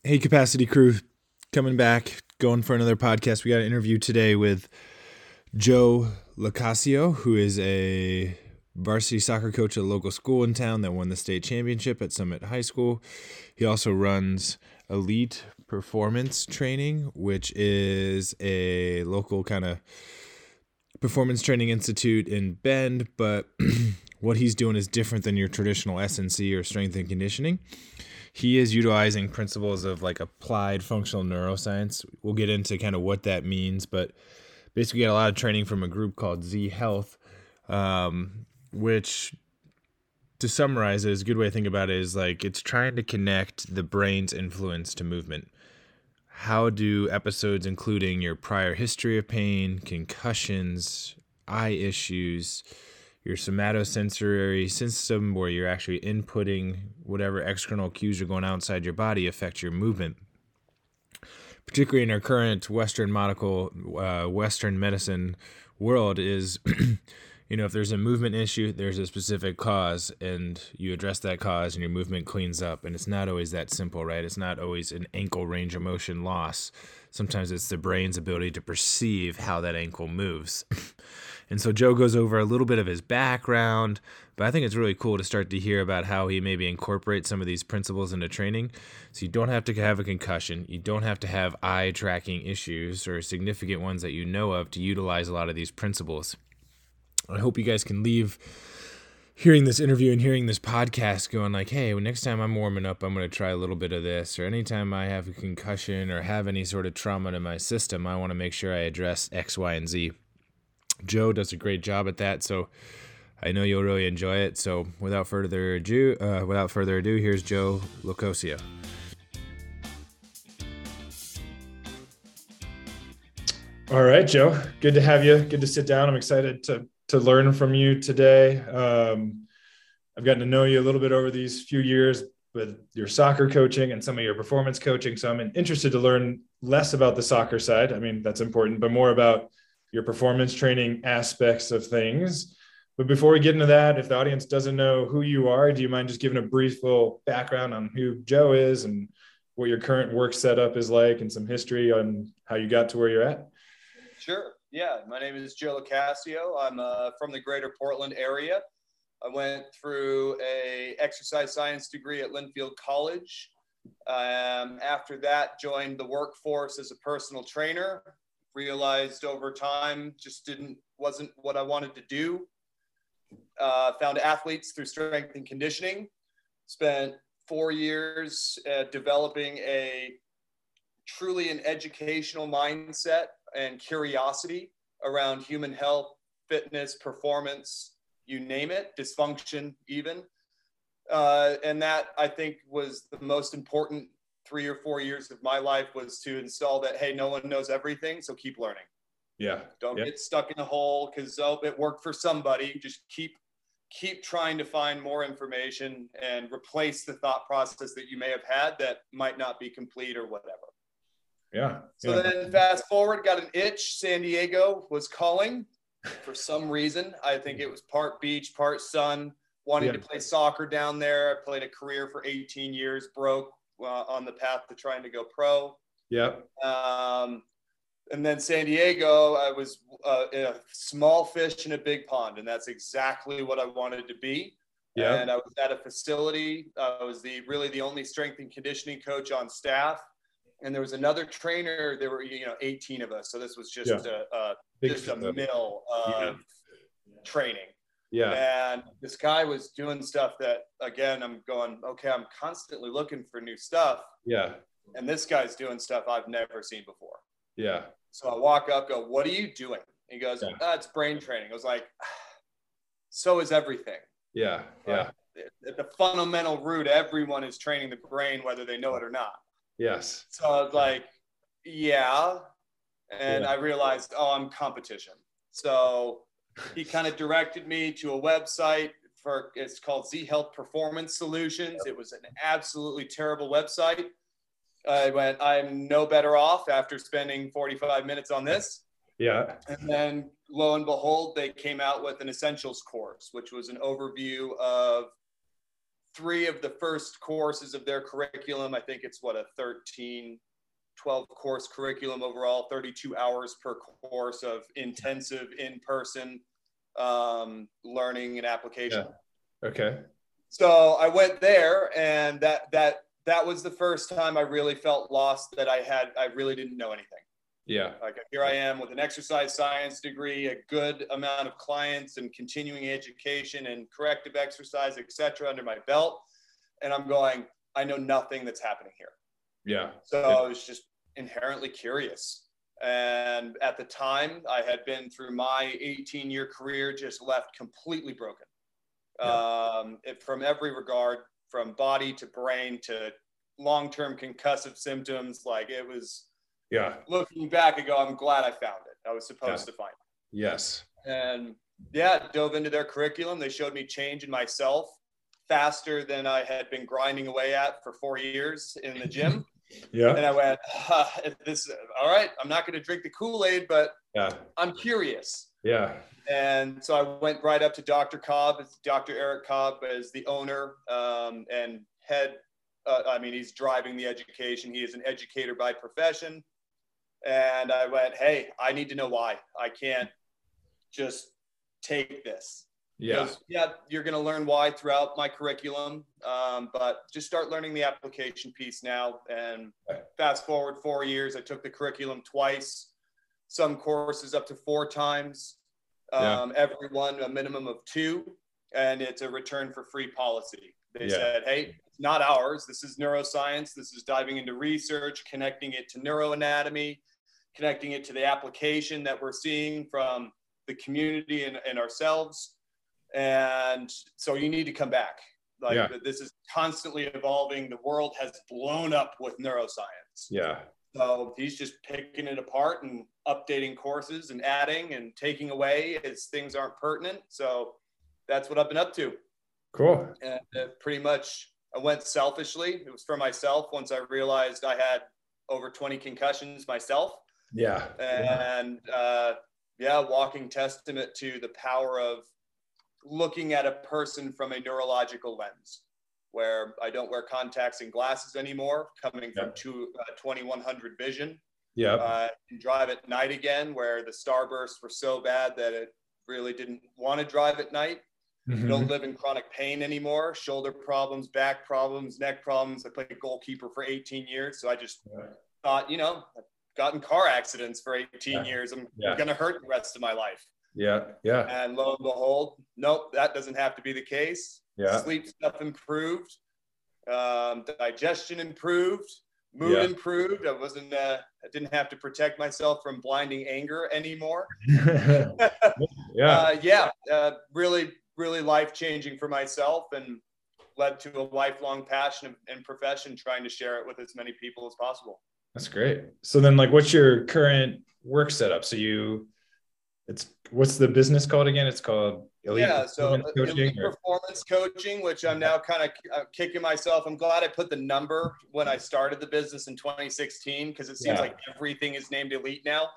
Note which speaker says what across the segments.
Speaker 1: Hey, Capacity Crew, coming back, going for another podcast. We got an interview today with Joe Locascio, who is a varsity soccer coach at a local school in town that won the state championship at Summit High School. He also runs Elite Performance Training, which is a local kind of performance training institute in Bend, but what he's doing is different than your traditional SNC or strength and conditioning. He is utilizing principles of like applied functional neuroscience. We'll get into kind of what that means, but basically got a lot of training from a group called Z Health, which, to summarize it, is a good way to think about it is like it's trying to connect the brain's influence to movement. How do episodes including your prior history of pain, concussions, eye issues, your somatosensory system where you're actually inputting whatever external cues are going outside your body affect your movement? Particularly in our current Western medicine world is, if there's a movement issue, there's a specific cause, and you address that cause and your movement cleans up. And it's not always that simple, right? It's not always an ankle range of motion loss. Sometimes it's the brain's ability to perceive how that ankle moves. And so Joe goes over a little bit of his background, but I think it's really cool to start to hear about how he maybe incorporates some of these principles into training. So you don't have to have a concussion. You don't have to have eye tracking issues or significant ones that you know of to utilize a lot of these principles. I hope you guys can leave hearing this interview and hearing this podcast going like, hey, next time I'm warming up, I'm going to try a little bit of this. Or anytime I have a concussion or have any sort of trauma to my system, I want to make sure I address X, Y, and Z. Joe does a great job at that, so I know you'll really enjoy it. So without further ado, here's Joe Locascio.
Speaker 2: All right, Joe. Good to have you. Good to sit down. I'm excited to learn from you today. I've gotten to know you a little bit over these few years with your soccer coaching and some of your performance coaching. So I'm interested to learn less about the soccer side. I mean, that's important, but more about your performance training aspects of things. But before we get into that, if the audience doesn't know who you are, do you mind just giving a brief little background on who Joe is and what your current work setup is like and some history on how you got to where you're at?
Speaker 3: Sure. Yeah. My name is Joe Locascio. I'm from the greater Portland area. I went through a exercise science degree at Linfield College. After that, joined the workforce as a personal trainer. Realized over time wasn't what I wanted to do. Found athletes through strength and conditioning. Spent 4 years developing truly an educational mindset and curiosity around human health, fitness, performance, you name it, dysfunction even. And that I think was the most important 3 or 4 years of my life, was to install that, hey, no one knows everything, so keep learning.
Speaker 2: Yeah.
Speaker 3: Don't get stuck in a hole because it worked for somebody. Just keep trying to find more information and replace the thought process that you may have had that might not be complete or whatever.
Speaker 2: Yeah.
Speaker 3: So then fast forward, got an itch. San Diego was calling for some reason. I think it was part beach, part sun, wanting to play soccer down there. I played a career for 18 years, broke on the path to trying to go pro.
Speaker 2: Yeah.
Speaker 3: And then San Diego, I was a small fish in a big pond, and that's exactly what I wanted to be. Yeah. And I was at a facility. I was really the only strength and conditioning coach on staff. And there was another trainer. There were 18 of us, so this was just a mill of training. Yeah. And this guy was doing stuff that, again, I'm going, okay, I'm constantly looking for new stuff.
Speaker 2: Yeah.
Speaker 3: And this guy's doing stuff I've never seen before.
Speaker 2: Yeah.
Speaker 3: So I walk up, go, what are you doing? He goes, it's brain training. I was like, so is everything.
Speaker 2: Yeah. Yeah.
Speaker 3: At the fundamental root, everyone is training the brain, whether they know it or not.
Speaker 2: Yes.
Speaker 3: So I was like, yeah. And I realized, I'm competition. So he kind of directed me to a website it's called Z Health Performance Solutions. It was an absolutely terrible website. I went, I'm no better off after spending 45 minutes on this.
Speaker 2: Yeah.
Speaker 3: And then lo and behold, they came out with an essentials course, which was an overview of 3 of the first courses of their curriculum. I think it's a 12 course curriculum overall, 32 hours per course of intensive in-person learning and application.
Speaker 2: Yeah. Okay.
Speaker 3: So I went there, and that was the first time I really felt lost, that I really didn't know anything.
Speaker 2: Yeah.
Speaker 3: Like, here I am with an exercise science degree, a good amount of clients and continuing education and corrective exercise, et cetera, under my belt. And I'm going, I know nothing that's happening here.
Speaker 2: Yeah.
Speaker 3: So I was just inherently curious. And at the time, I had been through my 18-year career, just left completely broken. From every regard, from body to brain to long-term concussive symptoms. Like, it was, looking back, I go, I'm glad I found it. I was supposed to find it.
Speaker 2: Yes.
Speaker 3: And dove into their curriculum. They showed me change in myself faster than I had been grinding away at for 4 years in the gym.
Speaker 2: Yeah.
Speaker 3: And I went, all right, I'm not going to drink the Kool-Aid, but I'm curious.
Speaker 2: Yeah.
Speaker 3: And so I went right up to Dr. Cobb, Dr. Eric Cobb, as the owner and head. He's driving the education. He is an educator by profession. And I went, hey, I need to know why. I can't just take this.
Speaker 2: Yeah.
Speaker 3: Because, you're going to learn why throughout my curriculum, but just start learning the application piece now. And fast forward 4 years, I took the curriculum twice, some courses up to 4 times, everyone a minimum of 2, and it's a return for free policy. They said, hey, it's not ours. This is neuroscience. This is diving into research, connecting it to neuroanatomy, connecting it to the application that we're seeing from the community and ourselves. And so you need to come back. This is constantly evolving. The world has blown up with neuroscience.
Speaker 2: Yeah.
Speaker 3: So he's just picking it apart and updating courses and adding and taking away as things aren't pertinent. So that's what I've been up to.
Speaker 2: Cool.
Speaker 3: And pretty much I went selfishly. It was for myself once I realized I had over 20 concussions myself.
Speaker 2: Yeah.
Speaker 3: And walking testament to the power of looking at a person from a neurological lens, where I don't wear contacts and glasses anymore, coming from 2100 vision. Yeah. And drive at night again, where the starbursts were so bad that it really didn't want to drive at night. Mm-hmm. Don't live in chronic pain anymore. Shoulder problems, back problems, neck problems. I played goalkeeper for 18 years. So I just thought, I've gotten car accidents for 18 years. I'm going to hurt the rest of my life.
Speaker 2: Yeah. Yeah.
Speaker 3: And lo and behold, nope, that doesn't have to be the case. Yeah. Sleep stuff improved. Digestion improved. Mood improved. I didn't have to protect myself from blinding anger anymore. Really, really life-changing for myself, and led to a lifelong passion and profession, trying to share it with as many people as possible.
Speaker 2: That's great. So then, what's your current work setup? So what's the business called again? It's called Elite
Speaker 3: Performance Coaching, which I'm now kind of kicking myself. I'm glad I put the number when I started the business in 2016, because it seems like everything is named Elite now.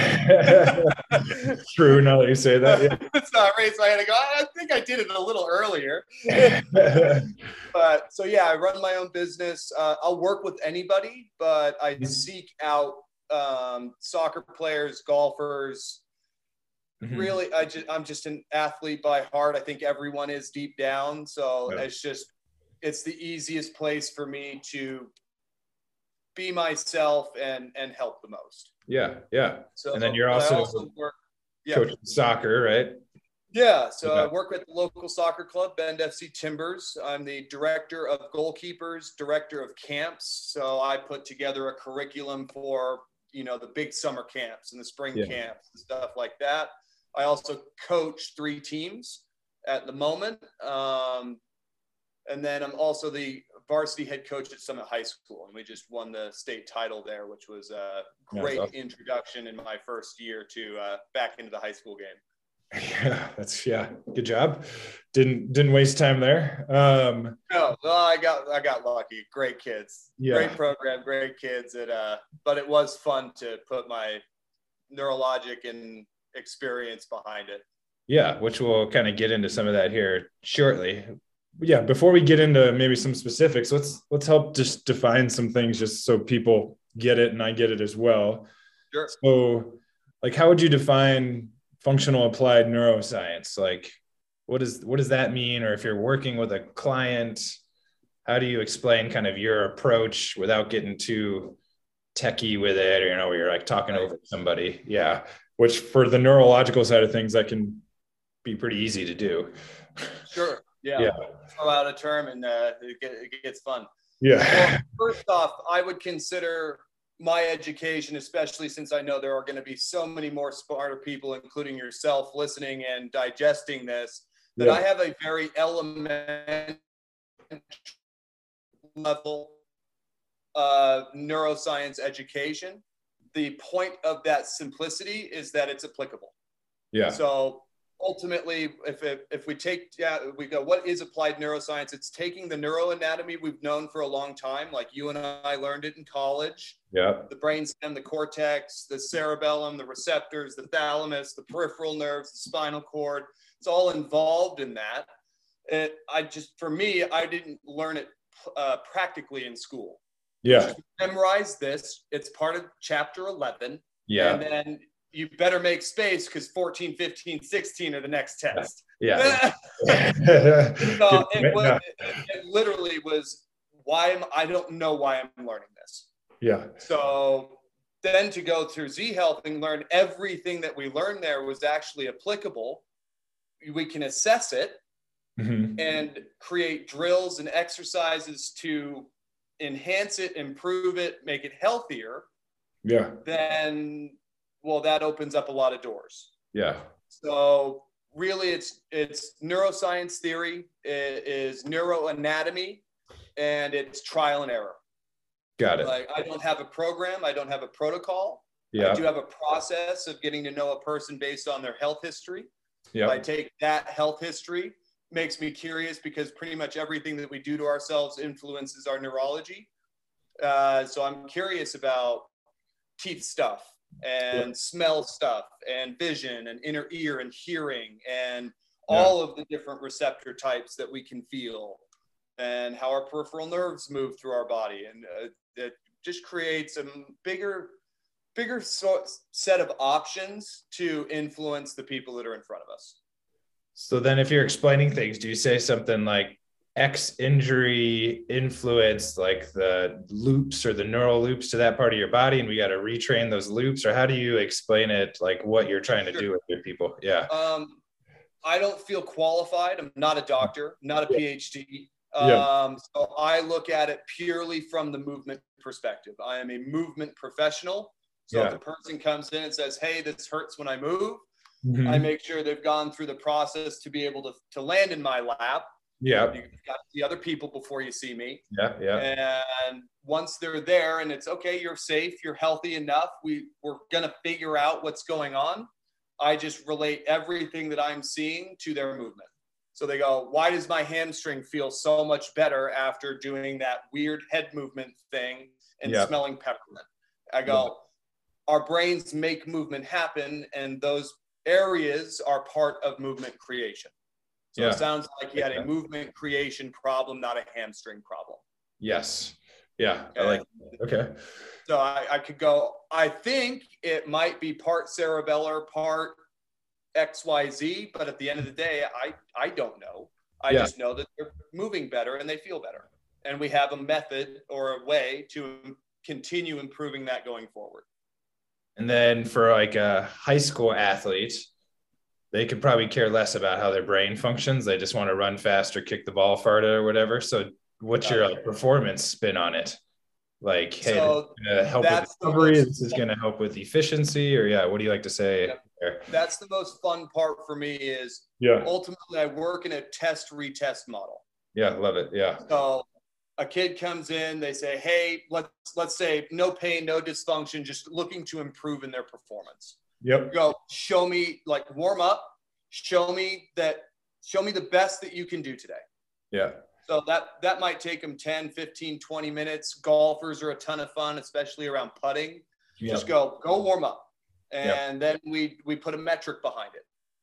Speaker 2: True, now that you say that.
Speaker 3: Sorry, so I had to go, I think I did it a little earlier. But I run my own business. I'll work with anybody, but I seek out soccer players, golfers. Mm-hmm. Really, I'm just an athlete by heart. I think everyone is deep down. So it's the easiest place for me to be myself and help the most.
Speaker 2: Yeah. Yeah. So, and then you're also coaching soccer, right?
Speaker 3: Yeah. So I work with the local soccer club, Bend FC Timbers. I'm the director of goalkeepers, director of camps. So I put together a curriculum for, the big summer camps and the spring camps and stuff like that. I also coach 3 teams at the moment. And then I'm also the varsity head coach at Summit High School. And we just won the state title there, which was a great introduction in my first year to back into the high school game.
Speaker 2: Good job. Didn't waste time there.
Speaker 3: No, I got lucky. Great kids. Great program, great kids. But it was fun to put my neurologic and experience behind it.
Speaker 2: Yeah, which we'll kind of get into some of that here shortly. yeah, before we get into maybe some specifics, let's help just define some things just so people get it and I get it as well.
Speaker 3: Sure.
Speaker 2: So, like, how would you define functional applied neuroscience? Like, what does that mean? Or if you're working with a client, how do you explain kind of your approach without getting too techie with it, or where you're like talking over somebody? Yeah, which for the neurological side of things, that can be pretty easy to do.
Speaker 3: Sure. Yeah.
Speaker 2: Yeah.
Speaker 3: Throw out a term and it gets fun.
Speaker 2: Yeah.
Speaker 3: Well, first off, I would consider my education, especially since I know there are going to be so many more smarter people, including yourself, listening and digesting this, that I have a very elementary level neuroscience education. The point of that simplicity is that it's applicable.
Speaker 2: Yeah.
Speaker 3: So ultimately, if we take, we go, what is applied neuroscience? It's taking the neuroanatomy we've known for a long time, like you and I learned it in college.
Speaker 2: Yeah.
Speaker 3: The brainstem, the cortex, the cerebellum, the receptors, the thalamus, the peripheral nerves, the spinal cord. It's all involved in that. For me, I didn't learn it practically in school.
Speaker 2: Yeah.
Speaker 3: Memorize this. It's part of chapter 11.
Speaker 2: Yeah.
Speaker 3: And then you better make space because 14, 15, 16 are the next test.
Speaker 2: Yeah.
Speaker 3: So it literally was I don't know why I'm learning this.
Speaker 2: Yeah.
Speaker 3: So then to go through Z Health and learn everything that we learned there was actually applicable. We can assess it and create drills and exercises to enhance it, improve it, make it healthier.
Speaker 2: Yeah.
Speaker 3: Then, well, that opens up a lot of doors.
Speaker 2: Yeah.
Speaker 3: So really it's neuroscience theory, it is neuroanatomy, and it's trial and error.
Speaker 2: Got it.
Speaker 3: Like I don't have a program. I don't have a protocol.
Speaker 2: Yeah.
Speaker 3: I do have a process of getting to know a person based on their health history.
Speaker 2: Yeah.
Speaker 3: I take that health history, makes me curious because pretty much everything that we do to ourselves influences our neurology. So I'm curious about teeth stuff and smell stuff and vision and inner ear and hearing and all of the different receptor types that we can feel and how our peripheral nerves move through our body. And it just creates a bigger set of options to influence the people that are in front of us.
Speaker 2: So then if you're explaining things, do you say something like X injury influenced like the loops or the neural loops to that part of your body and we got to retrain those loops? Or how do you explain it, like what you're trying to do with your people? Yeah.
Speaker 3: I don't feel qualified. I'm not a doctor, not a PhD. So I look at it purely from the movement perspective. I am a movement professional. So if a person comes in and says, hey, this hurts when I move, I make sure they've gone through the process to be able to land in my lap.
Speaker 2: Yeah.
Speaker 3: You've got to see other people before you see me.
Speaker 2: Yeah. Yeah.
Speaker 3: And once they're there and it's okay, you're safe, you're healthy enough, we're going to figure out what's going on. I just relate everything that I'm seeing to their movement. So they go, why does my hamstring feel so much better after doing that weird head movement thing and smelling peppermint? I go, our brains make movement happen, and those areas are part of movement creation. So it sounds like you had a movement creation problem, not a hamstring problem.
Speaker 2: Yes. Yeah. Okay. I like it. Okay.
Speaker 3: So I could go, I think it might be part cerebellar, part XYZ, but at the end of the day, I don't know. I just know that they're moving better and they feel better. And we have a method or a way to continue improving that going forward.
Speaker 2: And then for like a high school athlete, they could probably care less about how their brain functions. They just want to run faster, kick the ball farther or whatever. So what's your like performance spin on it? Like, hey,
Speaker 3: so
Speaker 2: this is going to help with recovery. This is going to help with efficiency, or what do you like to say?
Speaker 3: That's the most fun part for me is ultimately I work in a test retest model.
Speaker 2: Yeah. Love it. Yeah.
Speaker 3: So a kid comes in, they say, hey, let's say no pain, no dysfunction, just looking to improve in their performance.
Speaker 2: Yep.
Speaker 3: Go show me, like warm up, show me the best that you can do today.
Speaker 2: Yeah.
Speaker 3: So that might take them 10, 15, 20 minutes. Golfers are a ton of fun, especially around putting. Just go warm up. And then we put a metric behind it.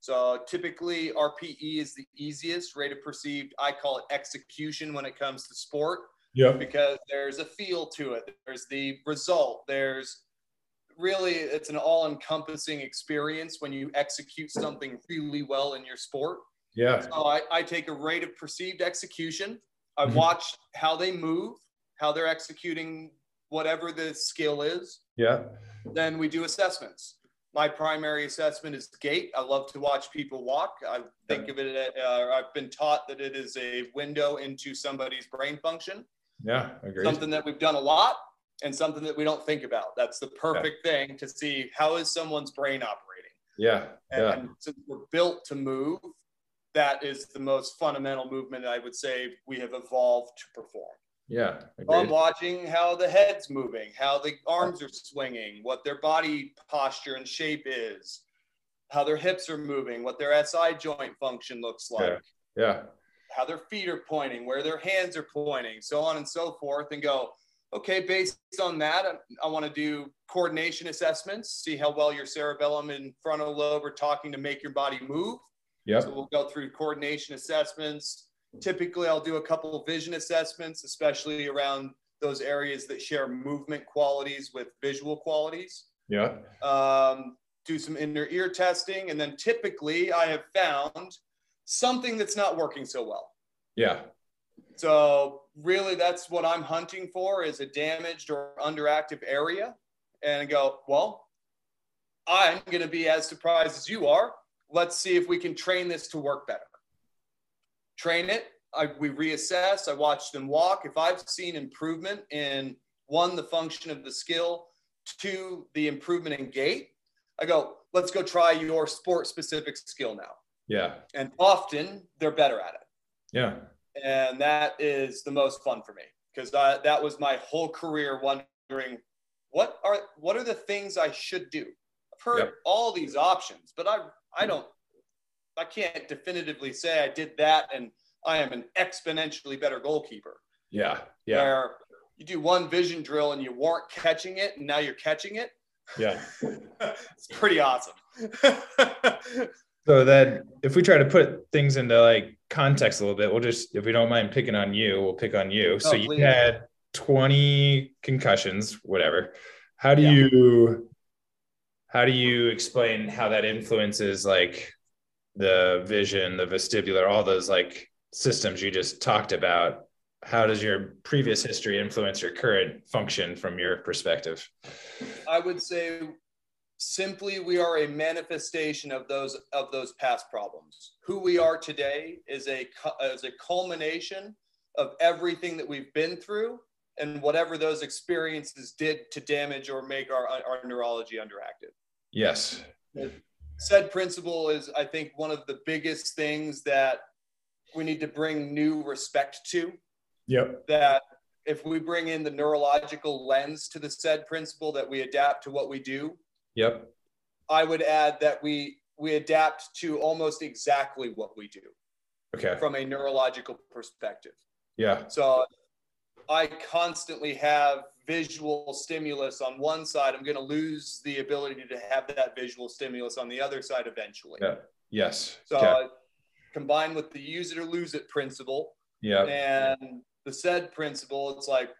Speaker 3: So typically RPE is the easiest rate of perceived, I call it execution when it comes to sport, because there's a feel to it. There's the result. There's really, it's an all-encompassing experience when you execute something really well in your sport.
Speaker 2: Yeah.
Speaker 3: So I take a rate of perceived execution. I watch how they move, how they're executing whatever the skill is.
Speaker 2: Yeah.
Speaker 3: Then we do assessments. My primary assessment is gait. I love to watch people walk. I think of it, I've been taught that it is a window into somebody's brain function.
Speaker 2: Yeah, agreed.
Speaker 3: Something that we've done a lot and something that we don't think about. That's the perfect thing to see, how is someone's brain operating?
Speaker 2: Yeah.
Speaker 3: And since we're built to move, that is the most fundamental movement I would say we have evolved to perform.
Speaker 2: Yeah.
Speaker 3: I'm watching how the head's moving, how the arms are swinging, what their body posture and shape is, how their hips are moving, what their SI joint function looks like, how their feet are pointing, where their hands are pointing, so on and so forth, and go, okay, based on that, I want to do coordination assessments, see how well your cerebellum and frontal lobe are talking to make your body move. So we'll go through coordination assessments. Typically, I'll do a couple of vision assessments, especially around those areas that share movement qualities with visual qualities. Do some inner ear testing. And then typically I have found something that's not working so well. So really that's what I'm hunting for, is a damaged or underactive area. And I go, well, I'm going to be as surprised as you are. Let's see if we can train this to work better. Train it. We reassess. I watch them walk. If I've seen improvement in, one, the function of the skill, two, the improvement in gait, I go, let's go try your sport specific skill now. And often they're better at it. And that is the most fun for me, because that was my whole career, wondering what are the things I should do. I've heard all these options, but I can't definitively say I did that and I am an exponentially better goalkeeper. Where you do one vision drill and you weren't catching it, and now you're catching it. It's pretty awesome.
Speaker 2: So then if we try to put things into like context a little bit, we'll just, if we don't mind picking on you, we'll pick on you. So you had 20 concussions, whatever. How do you explain how that influences like the vision, the vestibular, all those like systems you just talked about? How does your previous history influence your current function from your perspective?
Speaker 3: I would say simply we are a manifestation of those past problems. Who we are today is a culmination of everything that we've been through and whatever those experiences did to damage or make our neurology underactive.
Speaker 2: Yes.
Speaker 3: The SAID principle is, I think, one of the biggest things that we need to bring new respect to. That if we bring in the neurological lens to the SAID principle, that we adapt to what we do. I would add that we adapt to almost exactly what we do. From a neurological perspective. So I constantly have visual stimulus on one side. I'm going to lose the ability to have that visual stimulus on the other side eventually. So combined with the use it or lose it principle and the SAID principle, it's like,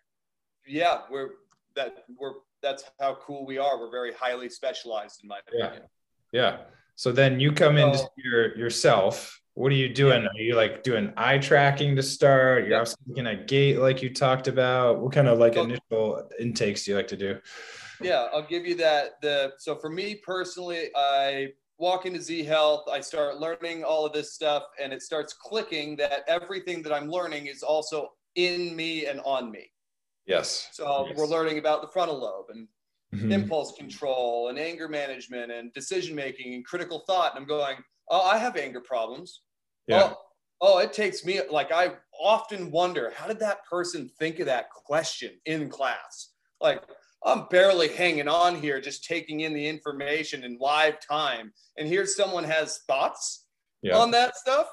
Speaker 3: that's how cool we are. We're very highly specialized, in my opinion.
Speaker 2: So then you come into yourself. What are you doing? Are you like doing eye tracking to start? You're also looking at gait like you talked about. What kind of like initial intakes do you like to do?
Speaker 3: I'll give you that. So for me personally, I walk into Z Health, I start learning all of this stuff, and it starts clicking that everything that I'm learning is also in me and on me. So we're learning about the frontal lobe and impulse control and anger management and decision making and critical thought. And I'm going, oh, I have anger problems. Oh, it takes me, like, I often wonder, how did that person think of that question in class? Like, I'm barely hanging on here, just taking in the information in live time. And here's someone has thoughts on that stuff.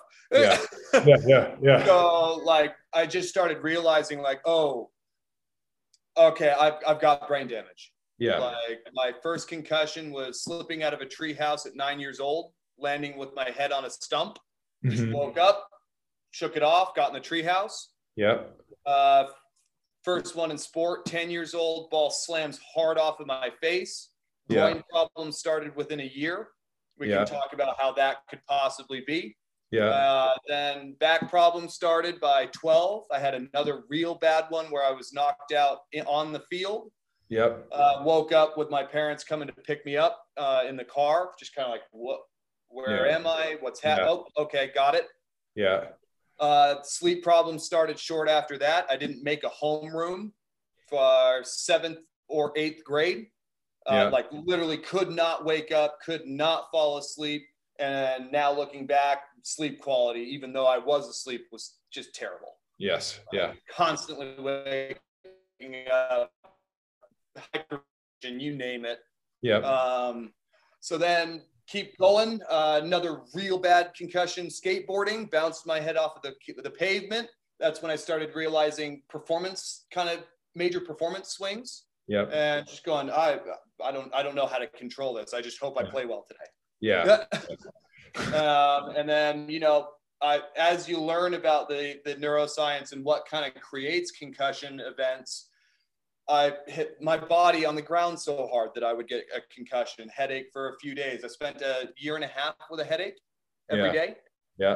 Speaker 3: So like, I just started realizing like, oh, okay, I've got brain damage. Like my first concussion was slipping out of a tree house at 9 years old. landing with my head on a stump. Just
Speaker 2: Mhm.
Speaker 3: woke up, shook it off, got in the treehouse.
Speaker 2: Yep.
Speaker 3: First one in sport, 10 years old, ball slams hard off of my face.
Speaker 2: Yeah.
Speaker 3: Groin problems started within a year. We
Speaker 2: Yeah.
Speaker 3: can talk about how that could possibly be.
Speaker 2: Yeah.
Speaker 3: Then back problems started by 12. I had another real bad one where I was knocked out on the field.
Speaker 2: Yep.
Speaker 3: Woke up with my parents coming to pick me up in the car, just kind of like, what? Where
Speaker 2: Yeah.
Speaker 3: am I? What's happening?
Speaker 2: Yeah.
Speaker 3: Oh, okay, got it.
Speaker 2: Yeah.
Speaker 3: Sleep problems started short after that. I didn't make a homeroom for 7th or 8th grade.
Speaker 2: Yeah.
Speaker 3: Like literally could not wake up, could not fall asleep. And now looking back, sleep quality, even though I was asleep, was just terrible.
Speaker 2: Yes. Yeah.
Speaker 3: Constantly waking up, hypertension, you name it.
Speaker 2: Yep.
Speaker 3: So then keep going. Another real bad concussion, skateboarding, bounced my head off of the pavement. That's when I started realizing major performance swings.
Speaker 2: Yep.
Speaker 3: And just going, I don't know how to control this. I just hope I play well today.
Speaker 2: Yeah.
Speaker 3: And then, as you learn about the neuroscience and what kind of creates concussion events, I hit my body on the ground so hard that I would get a concussion, headache for a few days. I spent a year and a half with a headache every day.
Speaker 2: Yeah.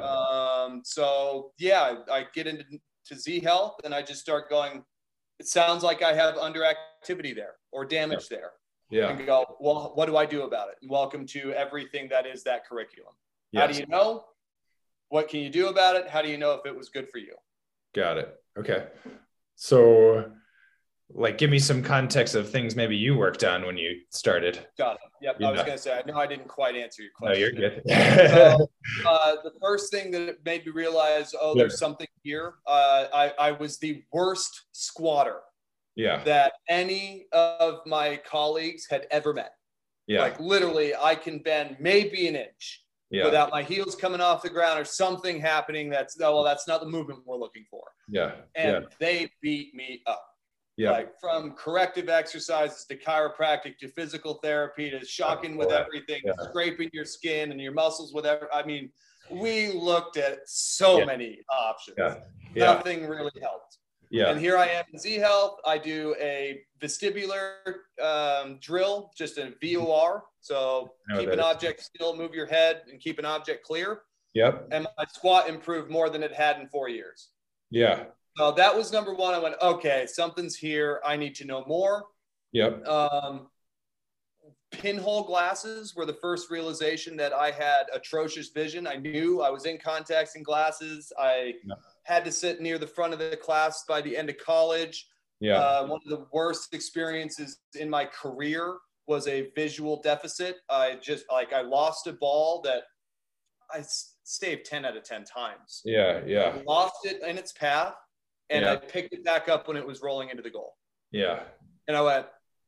Speaker 3: I get into Z Health and I just start going, it sounds like I have underactivity there or damage there.
Speaker 2: Yeah.
Speaker 3: And go, well, what do I do about it? And welcome to everything that is that curriculum.
Speaker 2: Yes.
Speaker 3: How do you know? What can you do about it? How do you know if it was good for you?
Speaker 2: Got it. Okay. So, like, give me some context of things maybe you worked on when you started.
Speaker 3: Got it. Yep.
Speaker 2: Yeah.
Speaker 3: I was going to say, I know I didn't quite answer your question.
Speaker 2: No, you're good.
Speaker 3: So, the first thing that made me realize,
Speaker 2: Yeah.
Speaker 3: there's something here. I was the worst squatter
Speaker 2: Yeah.
Speaker 3: that any of my colleagues had ever met.
Speaker 2: Yeah.
Speaker 3: Like literally, I can bend maybe an inch
Speaker 2: Yeah.
Speaker 3: without my heels coming off the ground or something happening that's not the movement we're looking for.
Speaker 2: Yeah.
Speaker 3: And they beat me up.
Speaker 2: Yeah.
Speaker 3: Like from corrective exercises to chiropractic to physical therapy to shocking with everything, scraping your skin and your muscles with I mean, we looked at so many options.
Speaker 2: Yeah.
Speaker 3: Nothing really helped.
Speaker 2: Yeah.
Speaker 3: And here I am in Z Health. I do a vestibular drill, just a VOR. So keep an object still, move your head, and keep an object clear.
Speaker 2: Yep.
Speaker 3: And my squat improved more than it had in 4 years.
Speaker 2: Yeah.
Speaker 3: So that was number one. I went, okay, something's here. I need to know more.
Speaker 2: Yep.
Speaker 3: Pinhole glasses were the first realization that I had atrocious vision. I knew I was in contacts and glasses. I had to sit near the front of the class by the end of college.
Speaker 2: Yeah.
Speaker 3: One of the worst experiences in my career was a visual deficit. I lost a ball that I saved 10 out of 10 times.
Speaker 2: Yeah. Yeah.
Speaker 3: I lost it in its path and I picked it back up when it was rolling into the goal.
Speaker 2: Yeah.
Speaker 3: And I went,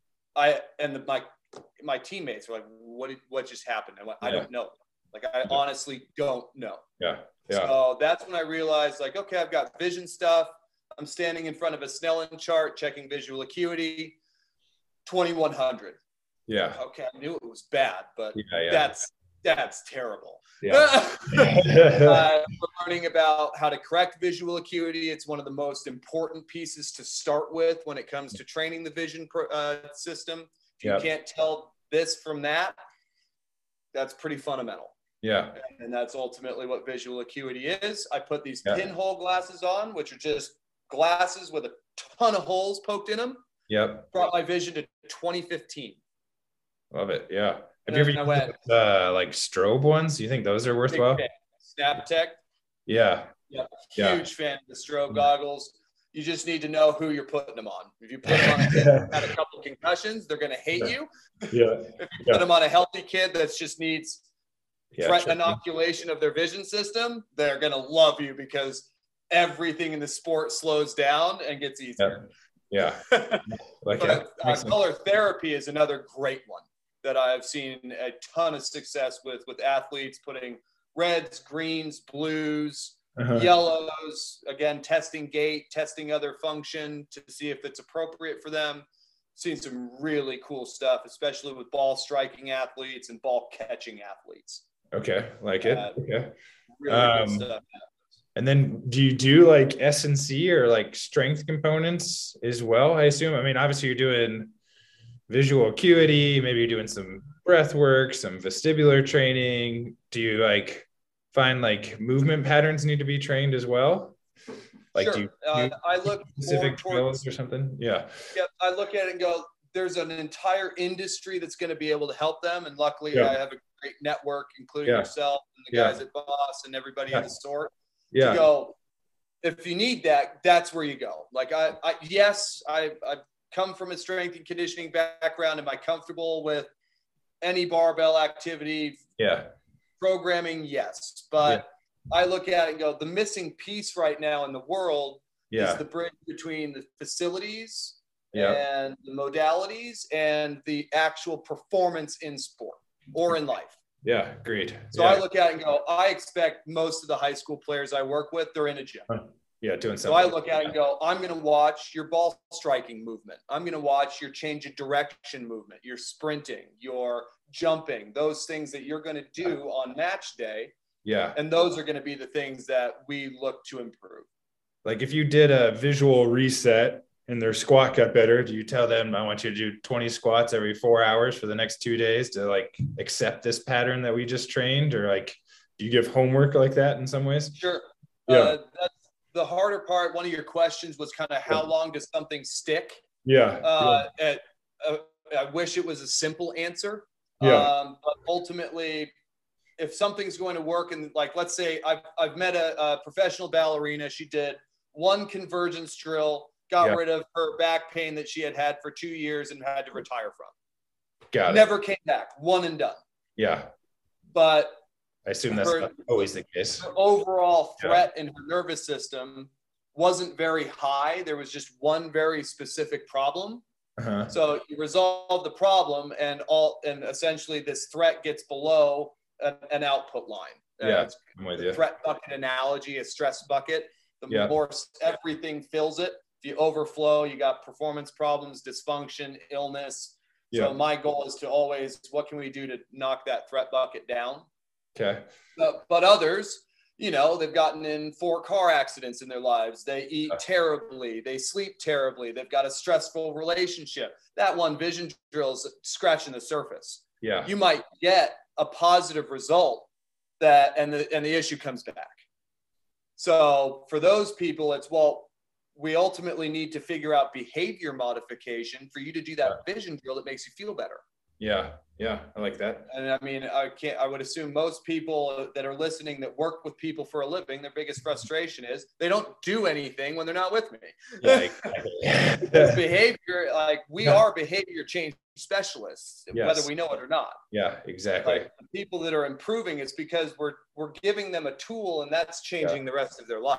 Speaker 3: my teammates were like, what just happened? I went, I don't know. Like, I honestly don't know.
Speaker 2: Yeah. Yeah.
Speaker 3: So that's when I realized, like, okay, I've got vision stuff. I'm standing in front of a Snellen chart, checking visual acuity, 2100.
Speaker 2: Yeah.
Speaker 3: Okay, I knew it was bad, but that's terrible.
Speaker 2: Yeah.
Speaker 3: We're learning about how to correct visual acuity. It's one of the most important pieces to start with when it comes to training the vision system. If you can't tell this from that, that's pretty fundamental.
Speaker 2: Yeah.
Speaker 3: And that's ultimately what visual acuity is. I put these pinhole glasses on, which are just glasses with a ton of holes poked in them.
Speaker 2: Yep.
Speaker 3: Brought my vision to 2015.
Speaker 2: Love it. Yeah. Have you ever used like strobe ones? Do you think those are worthwhile?
Speaker 3: SnapTech.
Speaker 2: Yeah.
Speaker 3: Yep. Huge fan of the strobe goggles. You just need to know who you're putting them on. If you put them on a kid that had a couple concussions, they're going to hate you.
Speaker 2: Yeah.
Speaker 3: If you put them on a healthy kid that just needs threat inoculation of their vision system, they're going to love you because everything in the sport slows down and gets easier.
Speaker 2: Yeah.
Speaker 3: Color therapy is another great one that I've seen a ton of success with athletes putting reds, greens, blues, yellows, again, testing gait, testing other function to see if it's appropriate for them. Seen some really cool stuff, especially with ball striking athletes and ball catching athletes.
Speaker 2: Okay. Like it. Okay.
Speaker 3: Really good stuff.
Speaker 2: And then do you do like S&C or like strength components as well? I assume. I mean, obviously you're doing visual acuity, maybe you're doing some breath work, some vestibular training. Do you like find like movement patterns need to be trained as well? Like,
Speaker 3: Sure. I look
Speaker 2: specific
Speaker 3: towards
Speaker 2: drills or something? Yeah.
Speaker 3: Yeah, I look at it and go, there's an entire industry that's going to be able to help them. And luckily,
Speaker 2: Yeah.
Speaker 3: I have a great network, including
Speaker 2: Yeah.
Speaker 3: yourself and the
Speaker 2: Yeah.
Speaker 3: guys at Boss and everybody
Speaker 2: Yeah.
Speaker 3: of the sort.
Speaker 2: Yeah.
Speaker 3: To go, if you need that, that's where you go. Like, I've come from a strength and conditioning background. Am I comfortable with any barbell activity?
Speaker 2: Yeah.
Speaker 3: Programming? Yes. But I look at it and go, the missing piece right now in the world
Speaker 2: Yeah.
Speaker 3: is the bridge between the facilities
Speaker 2: Yeah.
Speaker 3: and the modalities and the actual performance in sport or in life.
Speaker 2: Yeah. Great.
Speaker 3: So
Speaker 2: Yeah.
Speaker 3: I look at it and go, I expect most of the high school players I work with, they're in a gym.
Speaker 2: Yeah. Doing
Speaker 3: So
Speaker 2: something.
Speaker 3: I look at it and go, I'm going to watch your ball striking movement. I'm going to watch your change of direction movement, your sprinting, your jumping, those things that you're going to do on match day.
Speaker 2: Yeah.
Speaker 3: And those are going to be the things that we look to improve.
Speaker 2: Like if you did a visual reset and their squat got better, do you tell them, I want you to do 20 squats every 4 hours for the next 2 days to like accept this pattern that we just trained? Or like, do you give homework like that in some ways?
Speaker 3: Sure.
Speaker 2: Yeah.
Speaker 3: That's the harder part. One of your questions was kind of how long does something stick?
Speaker 2: Yeah.
Speaker 3: I wish it was a simple answer.
Speaker 2: Yeah.
Speaker 3: But ultimately, if something's going to work, and like, let's say I've met a professional ballerina. She did one convergence drill, got rid of her back pain that she had for 2 years and had to retire from.
Speaker 2: Got it.
Speaker 3: Never came back. One and done.
Speaker 2: Yeah.
Speaker 3: But
Speaker 2: I assume that's not always the case.
Speaker 3: Her overall threat in her nervous system wasn't very high. There was just one very specific problem.
Speaker 2: Uh-huh.
Speaker 3: So you resolve the problem, and essentially this threat gets below an output line.
Speaker 2: Yeah, I'm with you.
Speaker 3: Threat bucket analogy, a stress bucket. The more everything fills it. If you overflow, you got performance problems, dysfunction, illness. So my goal is to always, what can we do to knock that threat bucket down?
Speaker 2: Okay.
Speaker 3: But others, they've gotten in 4 car accidents in their lives. They eat terribly. They sleep terribly. They've got a stressful relationship. That one vision drill is scratching the surface.
Speaker 2: Yeah.
Speaker 3: You might get a positive result and the issue comes back. So for those people, it's, we ultimately need to figure out behavior modification for you to do that vision drill that makes you feel better.
Speaker 2: Yeah. Yeah. I like that.
Speaker 3: And I mean, I would assume most people that are listening that work with people for a living, their biggest frustration is they don't do anything when they're not with me.
Speaker 2: Yeah,
Speaker 3: Behavior, like we are behavior change specialists, whether we know it or not.
Speaker 2: Yeah, exactly.
Speaker 3: Like, the people that are improving, it's because we're giving them a tool, and that's changing the rest of their life.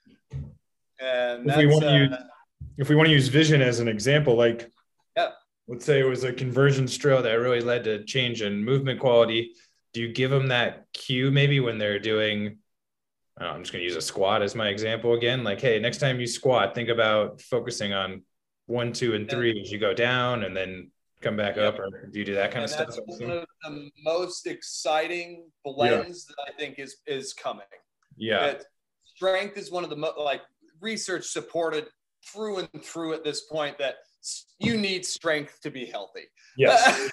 Speaker 3: And
Speaker 2: if we want to use vision as an example, like let's say it was a convergence drill that really led to change in movement quality. Do you give them that cue maybe when they're doing, I'm just going to use a squat as my example again, like, hey, next time you squat, think about focusing on 1, 2, and 3 as you go down and then come back up, or do you do that kind of stuff?
Speaker 3: That's one of the most exciting blends that I think is coming.
Speaker 2: Yeah.
Speaker 3: Strength is one of the research supported through and through at this point that you need strength to be healthy.
Speaker 2: Yes.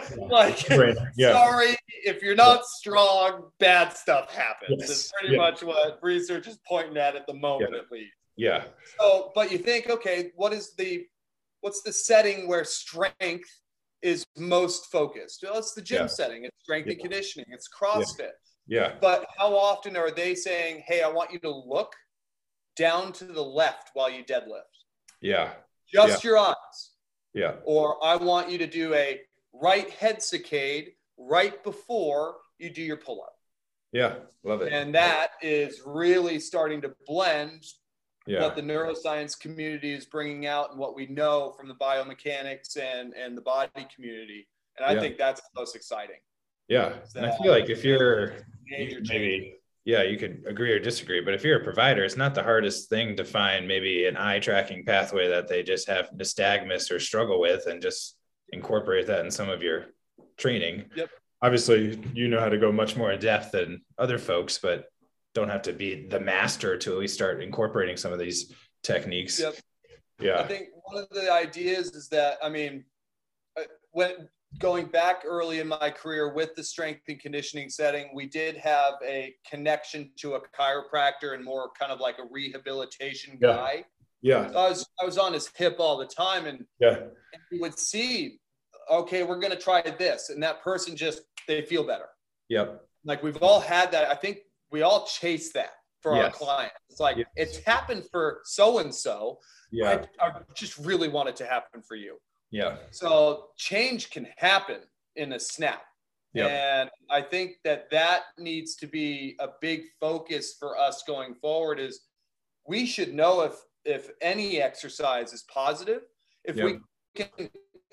Speaker 3: Sorry, if you're not strong, bad stuff happens.
Speaker 2: Yes.
Speaker 3: It's pretty much what research is pointing at the moment, at least.
Speaker 2: Yeah.
Speaker 3: So, but you think, okay, what's the setting where strength is most focused? Well, it's the gym setting. It's strength and conditioning. It's CrossFit.
Speaker 2: Yeah.
Speaker 3: But how often are they saying, hey, I want you to look down to the left while you deadlift?
Speaker 2: Yeah.
Speaker 3: Just your eyes.
Speaker 2: Yeah.
Speaker 3: Or I want you to do a right head saccade right before you do your pull-up.
Speaker 2: Yeah. Love it.
Speaker 3: And that is really starting to blend what the neuroscience community is bringing out and what we know from the biomechanics and the body community. And I think that's the most exciting.
Speaker 2: Yeah. And I feel like if you're maybe, you could agree or disagree, but if you're a provider, it's not the hardest thing to find maybe an eye tracking pathway that they just have nystagmus or struggle with and just incorporate that in some of your training.
Speaker 3: Yep.
Speaker 2: obviously you know how to go much more in depth than other folks, but don't have to be the master to at least start incorporating some of these techniques.
Speaker 3: Yep.
Speaker 2: Yeah.
Speaker 3: I think one of the ideas is that, I mean, when going back early in my career with the strength and conditioning setting, we did have a connection to a chiropractor and more kind of like a rehabilitation guy.
Speaker 2: Yeah.
Speaker 3: So I was on his hip all the time, and we would see, okay, we're going to try this. And that person just, they feel better.
Speaker 2: Yep.
Speaker 3: Like we've all had that. I think we all chase that for our clients. It's like, it's happened for so-and-so.
Speaker 2: Yeah.
Speaker 3: I just really want it to happen for you.
Speaker 2: Yeah.
Speaker 3: So change can happen in a snap. Yep. And I think that needs to be a big focus for us going forward. Is we should know if any exercise is positive, if we can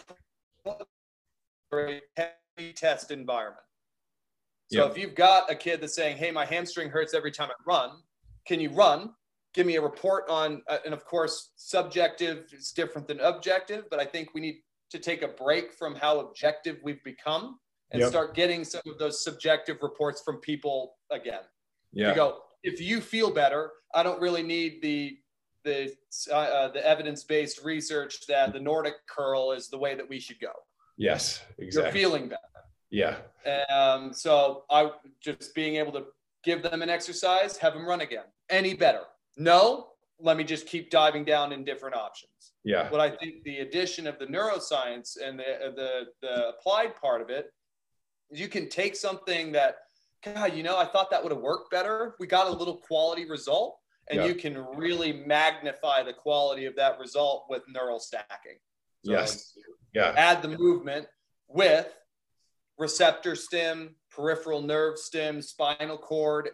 Speaker 3: for a heavy test environment. So if you've got a kid that's saying, hey, my hamstring hurts every time I run, can you run? Give me a report on, and of course, subjective is different than objective, but I think we need to take a break from how objective we've become and start getting some of those subjective reports from people again. Yeah. You go, if you feel better, I don't really need the evidence-based research that the Nordic curl is the way that we should go.
Speaker 2: Yes, exactly.
Speaker 3: You're feeling better.
Speaker 2: Yeah.
Speaker 3: So I just being able to give them an exercise, have them run again. Any better? No, let me just keep diving down in different options.
Speaker 2: Yeah.
Speaker 3: But I think the addition of the neuroscience and the applied part of it, you can take something that, God, I thought that would have worked better. We got a little quality result, and you can really magnify the quality of that result with neural stacking. So add the movement with receptor stim, peripheral nerve stim, spinal cord,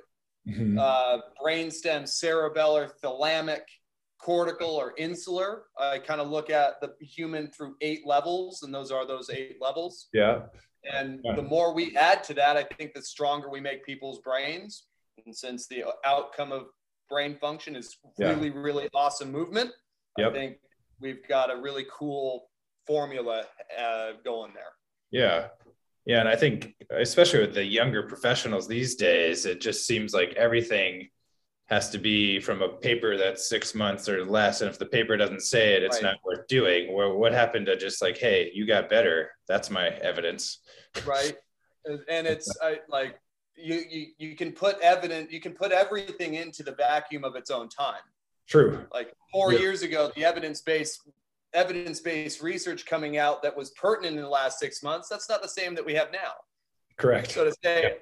Speaker 3: brain stem, cerebellar, thalamic, cortical, or insular. I kind of look at the human through 8 levels, and those are those 8 levels.
Speaker 2: Yeah.
Speaker 3: And the more we add to that, I think the stronger we make people's brains. And since the outcome of brain function is really, really awesome movement, I think we've got a really cool formula going there.
Speaker 2: Yeah. Yeah. And I think, especially with the younger professionals these days, it just seems like everything has to be from a paper that's 6 months or less. And if the paper doesn't say it, it's not worth doing. Well, what happened to just like, hey, you got better? That's my evidence.
Speaker 3: Right. And it's like, you can put evidence, you can put everything into the vacuum of its own time.
Speaker 2: True.
Speaker 3: Like 4 years ago, the evidence-based research coming out that was pertinent in the last 6 months, that's not the same that we have now.
Speaker 2: Correct.
Speaker 3: So to say,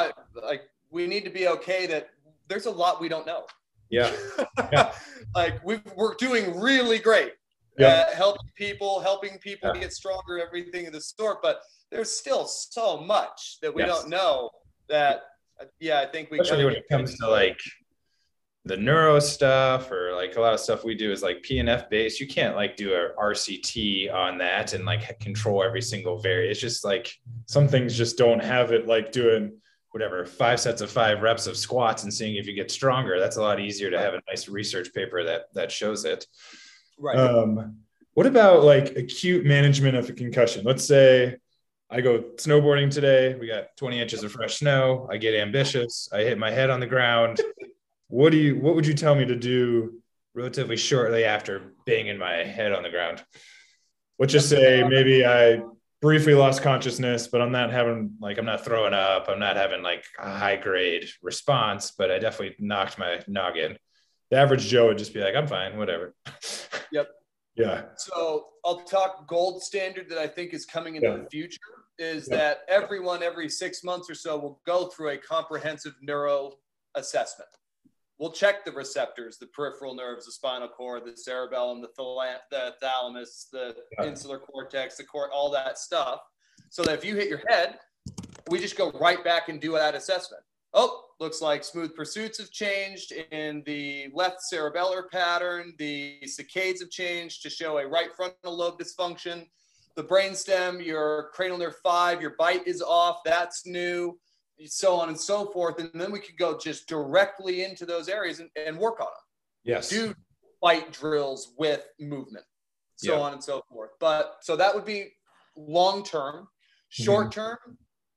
Speaker 3: we need to be okay that there's a lot we don't know.
Speaker 2: Yeah.
Speaker 3: Like we're doing really great at helping people get stronger, everything of the sort, but there's still so much that we don't know that, I think we
Speaker 2: especially when it comes to like the neuro stuff, or like a lot of stuff we do is like PNF based. You can't like do a RCT on that and like control every single variable. It's just like some things just don't have it, like doing whatever 5 sets of 5 reps of squats and seeing if you get stronger. That's a lot easier to have a nice research paper that shows it.
Speaker 3: Right.
Speaker 2: What about like acute management of a concussion? Let's say I go snowboarding today. We got 20 inches of fresh snow. I get ambitious. I hit my head on the ground. What would you tell me to do relatively shortly after banging my head on the ground? Let's just say maybe I briefly lost consciousness, but I'm not throwing up. I'm not having like a high grade response, but I definitely knocked my noggin. The average Joe would just be like, I'm fine, whatever.
Speaker 3: Yep.
Speaker 2: Yeah.
Speaker 3: So I'll talk gold standard that I think is coming into the future is that everyone every 6 months or so will go through a comprehensive neuro assessment. We'll check the receptors, the peripheral nerves, the spinal cord, the cerebellum, the thalamus, the insular cortex, the core, all that stuff. So that if you hit your head, we just go right back and do that assessment. Oh, looks like smooth pursuits have changed in the left cerebellar pattern. The saccades have changed to show a right frontal lobe dysfunction. The brainstem, your cranial nerve 5, your bite is off. That's new. So on and so forth. And then we could go just directly into those areas and work on them.
Speaker 2: Yes.
Speaker 3: Do bite drills with movement, so on and so forth. But so that would be long-term. Short-term,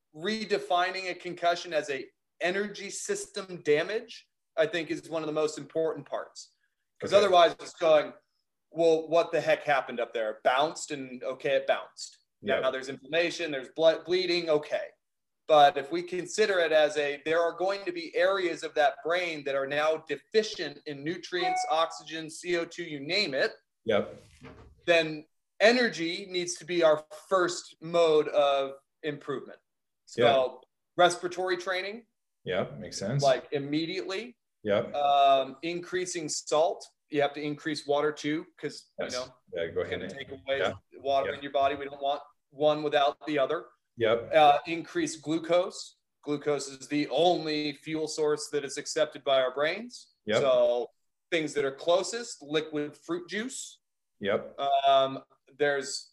Speaker 3: redefining a concussion as a energy system damage, I think, is one of the most important parts. Because otherwise it's going, well, what the heck happened up there? It bounced, and okay, it bounced. Yeah. Now there's inflammation, there's blood bleeding, okay. But if we consider it as there are going to be areas of that brain that are now deficient in nutrients, oxygen, CO2, you name it.
Speaker 2: Yep.
Speaker 3: Then energy needs to be our first mode of improvement. So respiratory training.
Speaker 2: Yep. Makes sense.
Speaker 3: Like immediately.
Speaker 2: Yep.
Speaker 3: Increasing salt. You have to increase water too, because
Speaker 2: go ahead and
Speaker 3: take away water in your body. We don't want one without the other.
Speaker 2: Yep.
Speaker 3: Increase glucose. Glucose is the only fuel source that is accepted by our brains.
Speaker 2: Yep.
Speaker 3: So things that are closest, liquid fruit juice.
Speaker 2: Yep.
Speaker 3: There's,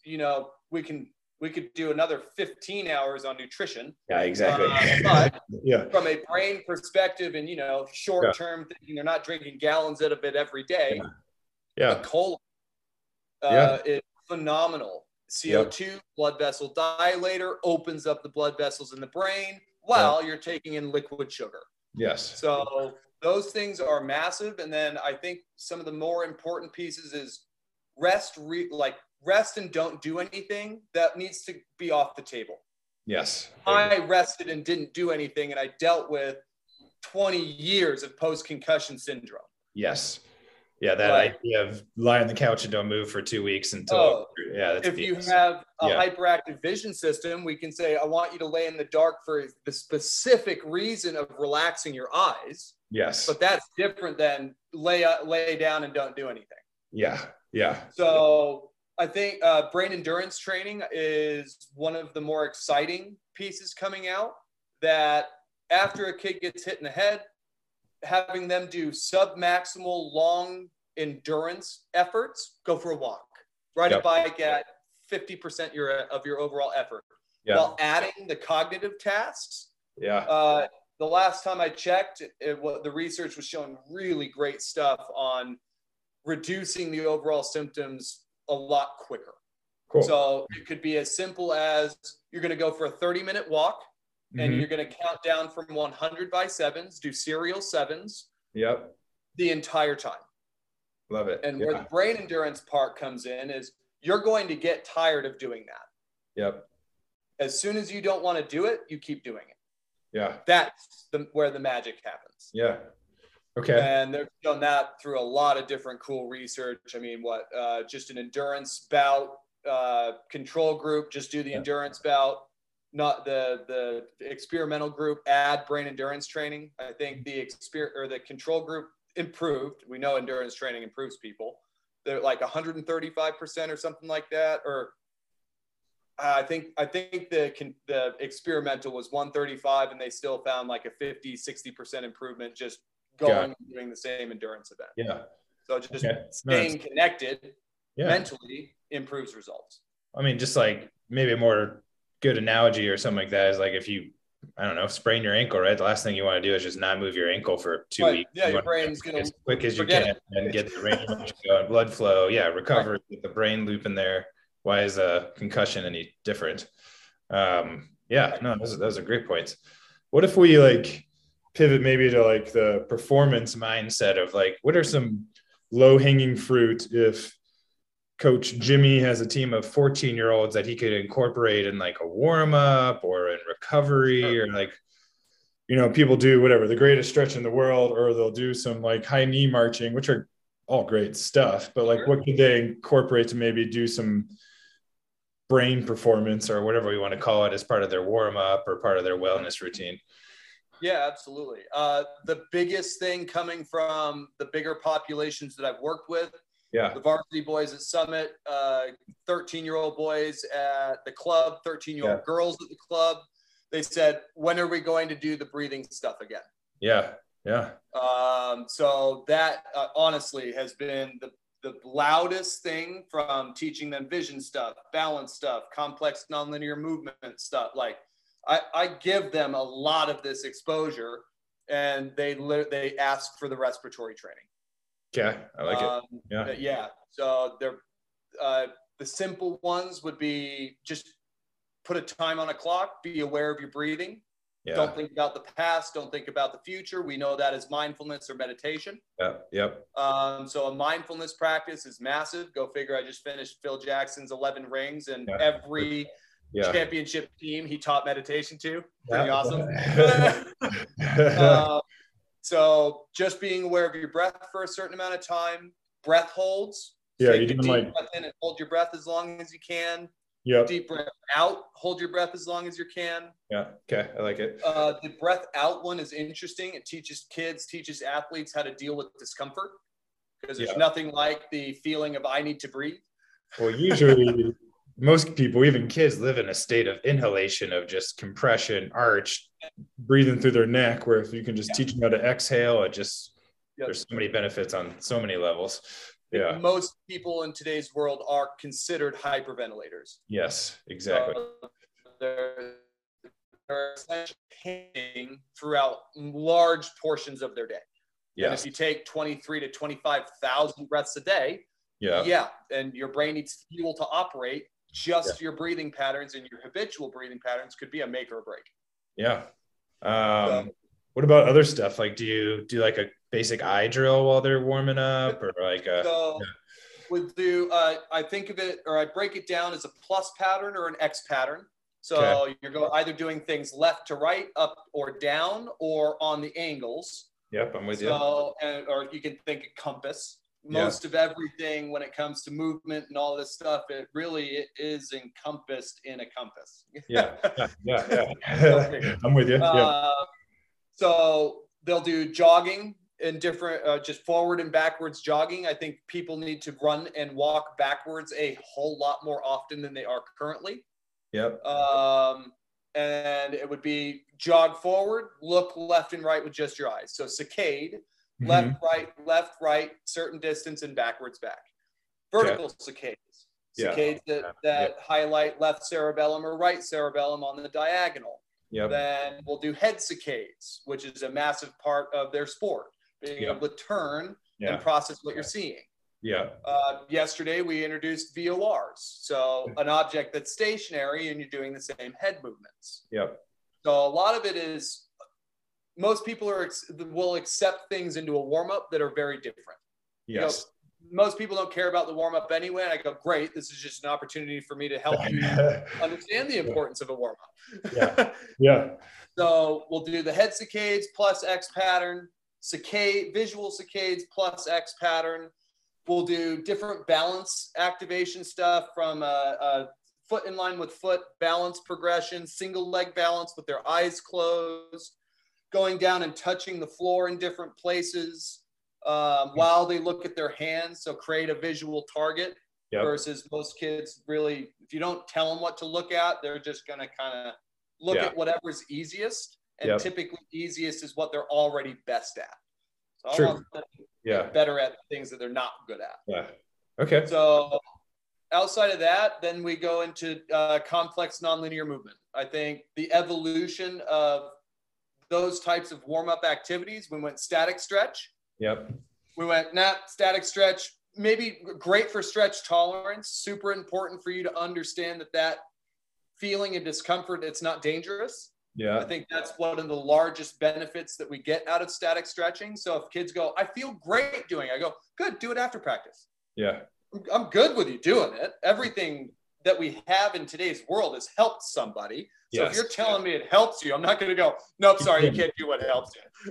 Speaker 3: we could do another 15 hours on nutrition.
Speaker 2: Yeah, exactly.
Speaker 3: But from a brain perspective and, short-term thinking, they're not drinking gallons out of it every day.
Speaker 2: Yeah.
Speaker 3: The cola is phenomenal. CO2, blood vessel dilator, opens up the blood vessels in the brain while you're taking in liquid sugar.
Speaker 2: Yes.
Speaker 3: So those things are massive. And then I think some of the more important pieces is rest and don't do anything. That needs to be off the table.
Speaker 2: Yes.
Speaker 3: I rested and didn't do anything, and I dealt with 20 years of post-concussion syndrome.
Speaker 2: Yes. Yeah, that idea of lie on the couch and don't move for 2 weeks until that's
Speaker 3: if you have a hyperactive vision system, we can say, I want you to lay in the dark for the specific reason of relaxing your eyes.
Speaker 2: Yes.
Speaker 3: But that's different than lay down and don't do anything.
Speaker 2: Yeah. Yeah.
Speaker 3: So I think brain endurance training is one of the more exciting pieces coming out, that after a kid gets hit in the head, having them do sub-maximal long endurance efforts, go for a walk, ride a bike at 50% of your overall effort, while adding the cognitive tasks. The last time I checked, the research was showing really great stuff on reducing the overall symptoms a lot quicker.
Speaker 2: Cool.
Speaker 3: So it could be as simple as you're going to go for a 30-minute walk, and you're going to count down from 100 by sevens, do serial sevens.
Speaker 2: Yep.
Speaker 3: The entire time.
Speaker 2: Love it.
Speaker 3: And where the brain endurance part comes in is you're going to get tired of doing that.
Speaker 2: Yep.
Speaker 3: As soon as you don't want to do it, you keep doing it.
Speaker 2: Yeah.
Speaker 3: That's where the magic happens.
Speaker 2: Yeah. Okay.
Speaker 3: And they've done that through a lot of different cool research. I mean, just an endurance bout, control group, just do the endurance bout. Not the experimental group, add brain endurance training. I think the control group improved. We know endurance training improves people. They're like 135% or something like that. Or I think the experimental was 135, and they still found like a 50-60% improvement just going and doing the same endurance event.
Speaker 2: Yeah.
Speaker 3: So just staying connected mentally improves results.
Speaker 2: I mean, just like maybe a more good analogy or something like that is like if you, I don't know, sprain your ankle, right? The last thing you want to do is just not move your ankle for 2 weeks.
Speaker 3: Yeah, your brain's going to
Speaker 2: as quick as you can and get the range of motion going, blood flow. Yeah, recover, get the brain loop in there. Why is a concussion any different? Those are great points. What if we like pivot maybe to like the performance mindset of like, what are some low hanging fruit if Coach Jimmy has a team of 14-year-olds that he could incorporate in like a warm up or in recovery, or like, people do whatever, the greatest stretch in the world, or they'll do some like high knee marching, which are all great stuff. But like, what could they incorporate to maybe do some brain performance or whatever we want to call it as part of their warm up or part of their wellness routine?
Speaker 3: Yeah, absolutely. The biggest thing coming from the bigger populations that I've worked with, the varsity boys at Summit, 13-year-old boys at the club, 13-year-old girls at the club. They said, when are we going to do the breathing stuff again?
Speaker 2: Yeah. Yeah.
Speaker 3: So that honestly has been the loudest thing, from teaching them vision stuff, balance stuff, complex nonlinear movement stuff. Like I give them a lot of this exposure, and they ask for the respiratory training.
Speaker 2: Yeah, I like it.
Speaker 3: Yeah. So they're the simple ones would be just put a time on a clock, be aware of your breathing.
Speaker 2: Yeah.
Speaker 3: Don't think about the past. Don't think about the future. We know that as mindfulness or meditation.
Speaker 2: Yep.
Speaker 3: So a mindfulness practice is massive. Go figure. I just finished Phil Jackson's 11 rings, and every championship team he taught meditation to. Pretty awesome. So just being aware of your breath for a certain amount of time. Breath holds.
Speaker 2: Yeah,
Speaker 3: take
Speaker 2: you
Speaker 3: a
Speaker 2: doing
Speaker 3: deep
Speaker 2: like
Speaker 3: breath in and hold your breath as long as you can.
Speaker 2: Yep.
Speaker 3: Deep breath out. Hold your breath as long as you can.
Speaker 2: Yeah. Okay. I like it.
Speaker 3: The breath out one is interesting. It teaches athletes how to deal with discomfort, because there's nothing like the feeling of I need to breathe.
Speaker 2: Well, usually most people, even kids, live in a state of inhalation, of just compression, arch, breathing through their neck, where if you can just teach them how to exhale, it just, there's so many benefits on so many levels. Yeah.
Speaker 3: Most people in today's world are considered hyperventilators.
Speaker 2: Yes, exactly.
Speaker 3: So they're essentially painting throughout large portions of their day.
Speaker 2: Yeah.
Speaker 3: And if you take 23 to 25,000 breaths a day, and your brain needs fuel to operate, your breathing patterns and your habitual breathing patterns could be a make or a break.
Speaker 2: Yeah. What about other stuff? Like, do you do like a basic eye drill while they're warming up, or like
Speaker 3: we'll do, I think of it, or I break it down as a plus pattern or an X pattern. So you're either doing things left to right, up or down, or on the angles.
Speaker 2: Yep, I'm with you.
Speaker 3: Or you can think a compass. Most of everything when it comes to movement and all this stuff, it is encompassed in a compass.
Speaker 2: Yeah. I'm with you.
Speaker 3: So they'll do jogging in different, just forward and backwards jogging. I think people need to run and walk backwards a whole lot more often than they are currently.
Speaker 2: Yep.
Speaker 3: And it would be jog forward, look left and right with just your eyes. So saccade. Left, right, certain distance, and backwards back. Vertical saccades. Saccades that highlight left cerebellum or right cerebellum on the diagonal.
Speaker 2: Yep.
Speaker 3: Then we'll do head saccades, which is a massive part of their sport, being able to turn and process what you're seeing.
Speaker 2: Yeah.
Speaker 3: Yesterday, we introduced VORs. So an object that's stationary and you're doing the same head movements.
Speaker 2: Yep.
Speaker 3: So a lot of it is, most people will accept things into a warm-up that are very different.
Speaker 2: Yes.
Speaker 3: Most people don't care about the warm-up anyway. And I go, great, this is just an opportunity for me to help you understand the importance of a warm-up. So we'll do the head saccades plus X pattern, visual saccades plus X pattern. We'll do different balance activation stuff, from foot in line with foot, balance progression, single leg balance with their eyes closed, going down and touching the floor in different places while they look at their hands. So create a visual target versus most kids really, if you don't tell them what to look at, they're just going to kind of look at whatever's easiest. And typically easiest is what they're already best at. So I want them to get better at things that they're not good at.
Speaker 2: Yeah. Okay.
Speaker 3: So outside of that, then we go into complex nonlinear movement. I think the evolution of those types of warm-up activities, we went static stretch.
Speaker 2: Yep.
Speaker 3: We went static stretch, maybe great for stretch tolerance, super important for you to understand that feeling of discomfort, it's not dangerous.
Speaker 2: Yeah.
Speaker 3: I think that's one of the largest benefits that we get out of static stretching. So if kids go, I feel great doing it, I go, good, do it after practice.
Speaker 2: Yeah.
Speaker 3: I'm good with you doing it. Everything that we have in today's world has helped somebody. So if you're telling me it helps you, I'm not going to go, nope, sorry, you can't do what helps you.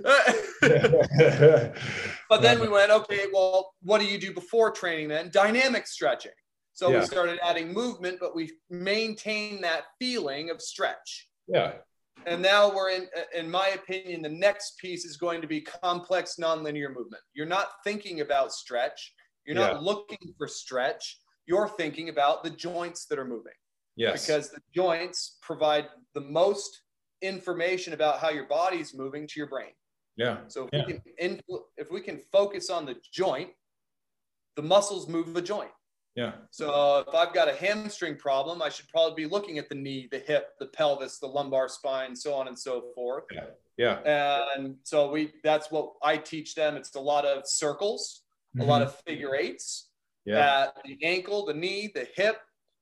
Speaker 3: But then we went, okay, well, what do you do before training then? Dynamic stretching. So we started adding movement, but we maintain that feeling of stretch.
Speaker 2: Yeah.
Speaker 3: And now we're in my opinion, the next piece is going to be complex nonlinear movement. You're not thinking about stretch. You're not looking for stretch. You're thinking about the joints that are moving.
Speaker 2: Yes.
Speaker 3: Because the joints provide the most information about how your body's moving to your brain.
Speaker 2: Yeah.
Speaker 3: So if we can focus on the joint, the muscles move the joint.
Speaker 2: Yeah.
Speaker 3: So if I've got a hamstring problem, I should probably be looking at the knee, the hip, the pelvis, the lumbar spine, so on and so forth.
Speaker 2: Yeah.
Speaker 3: And so that's what I teach them. It's a lot of circles, a lot of figure eights at the ankle, the knee, the hip,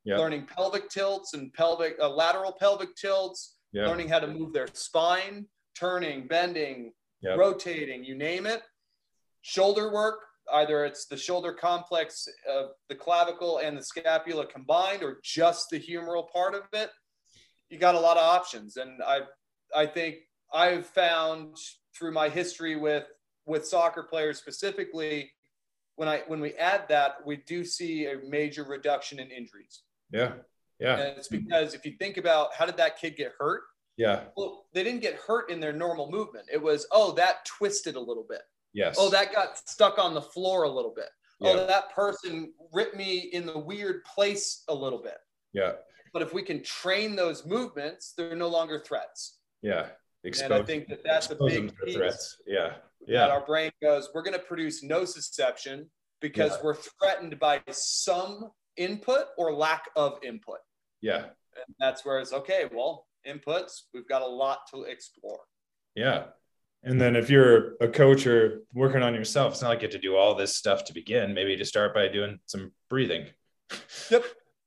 Speaker 3: learning pelvic tilts and lateral pelvic tilts, learning how to move their spine, turning, bending, rotating, you name it. Shoulder work, either it's the shoulder complex of the clavicle and the scapula combined, or just the humeral part of it. You got a lot of options. And I think I've found through my history with soccer players specifically, when we add that, we do see a major reduction in injuries.
Speaker 2: Yeah.
Speaker 3: And it's because if you think about how did that kid get hurt?
Speaker 2: Yeah.
Speaker 3: Well, they didn't get hurt in their normal movement. It was, that twisted a little bit.
Speaker 2: Yes.
Speaker 3: Oh, that got stuck on the floor a little bit. Yeah. Oh, that person ripped me in the weird place a little bit.
Speaker 2: Yeah.
Speaker 3: But if we can train those movements, they're no longer threats.
Speaker 2: Yeah.
Speaker 3: And I think that's a big piece.
Speaker 2: Threats. Yeah.
Speaker 3: That our brain goes, we're going to produce nociception because we're threatened by some input or lack of input.
Speaker 2: Yeah.
Speaker 3: And that's where it's okay. Well, inputs, we've got a lot to explore.
Speaker 2: Yeah. And then if you're a coach or working on yourself, it's not like you have to do all this stuff to begin. Maybe just start by doing some breathing.
Speaker 3: Yep.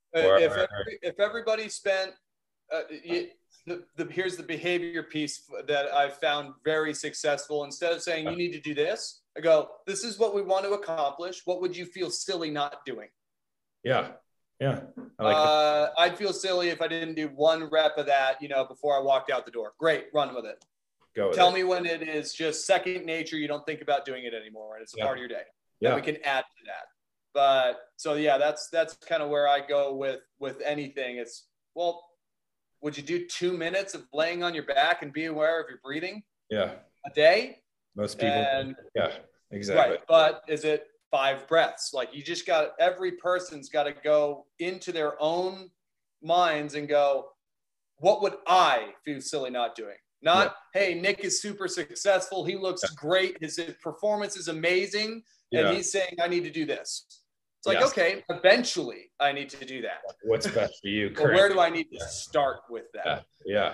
Speaker 3: If everybody spent, here's the behavior piece that I've found very successful. Instead of saying you need to do this, I go, this is what we want to accomplish. What would you feel silly not doing?
Speaker 2: Yeah. Yeah. I like that.
Speaker 3: I'd feel silly if I didn't do one rep of that, before I walked out the door. Great. Run with it. Tell me when it is just second nature. You don't think about doing it anymore, and it's a part of your day. Yeah. We can add to that. But so, that's kind of where I go with anything. It's, well, would you do 2 minutes of laying on your back and be aware of your breathing?
Speaker 2: Yeah.
Speaker 3: A day?
Speaker 2: Most people. Yeah, exactly.
Speaker 3: Right. But is it 5 breaths? Like every person's got to go into their own minds and go, what would I feel silly not doing? Not, hey, Nick is super successful. He looks great. His performance is amazing. And he's saying, I need to do this. It's like, okay, eventually I need to do that.
Speaker 2: What's best for you?
Speaker 3: Well, where do I need to start with that?
Speaker 2: Yeah.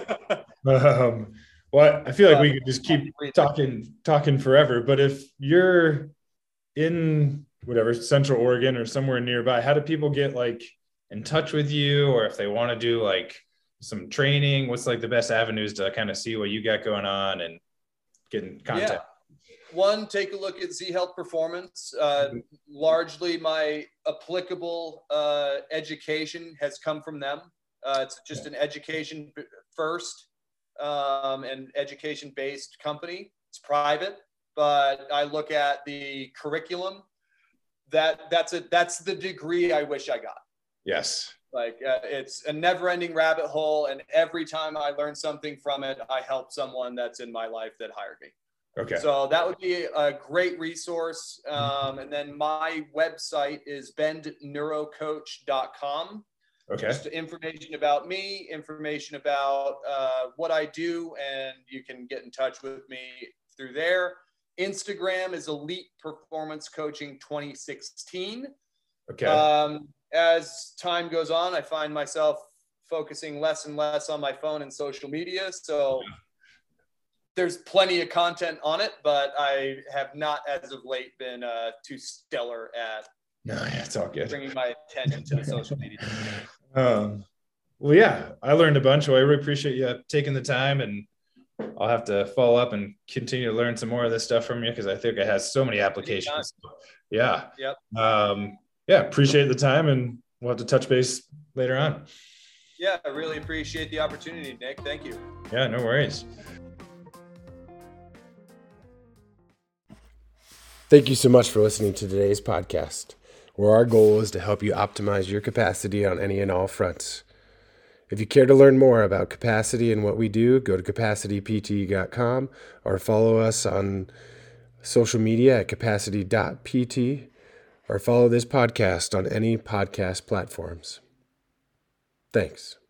Speaker 2: Well, I feel like we could just keep talking forever. But if you're in whatever, Central Oregon or somewhere nearby, how do people get in touch with you? Or if they want to do some training, what's the best avenues to kind of see what you got going on and get in contact?
Speaker 3: Yeah. One, take a look at Z Health Performance. Largely my applicable education has come from them. It's just an education first and education-based company. It's private, but I look at the curriculum. That's the degree I wish I got.
Speaker 2: Yes.
Speaker 3: It's a never-ending rabbit hole, and every time I learn something from it, I help someone that's in my life that hired me.
Speaker 2: Okay.
Speaker 3: So that would be a great resource. And then my website is bendneurocoach.com.
Speaker 2: Okay.
Speaker 3: Just information about me, information about what I do, and you can get in touch with me through there. Instagram is Elite Performance Coaching 2016.
Speaker 2: Okay.
Speaker 3: As time goes on, I find myself focusing less and less on my phone and social media. So there's plenty of content on it, but I have not, as of late, been too stellar at
Speaker 2: it's all good.
Speaker 3: Bringing my attention to the social media.
Speaker 2: Well, yeah, I learned a bunch. Well, I really appreciate you taking the time, and I'll have to follow up and continue to learn some more of this stuff from you because I think it has so many applications. Yeah.
Speaker 3: Yep.
Speaker 2: Appreciate the time, and we'll have to touch base later on.
Speaker 3: Yeah, I really appreciate the opportunity, Nick. Thank you.
Speaker 2: Yeah, no worries.
Speaker 4: Thank you so much for listening to today's podcast, where our goal is to help you optimize your capacity on any and all fronts. If you care to learn more about capacity and what we do, go to capacitypt.com or follow us on social media at capacity.pt or follow this podcast on any podcast platforms. Thanks.